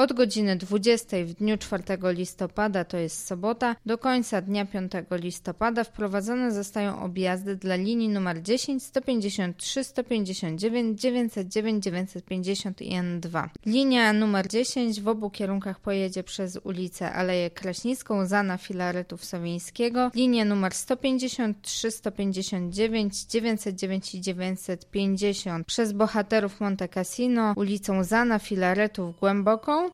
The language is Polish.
Od godziny 20 w dniu 4 listopada, to jest sobota, do końca dnia 5 listopada wprowadzone zostają objazdy dla linii nr 10, 153, 159, 909, 950 i N2. Linia nr 10 w obu kierunkach pojedzie przez ulicę Aleję Kraśnicką, Zana Filaretów Sowińskiego, linie nr 153, 159, 909 i 950 przez Bohaterów Monte Cassino, ulicą Zana Filaretów Głęboką,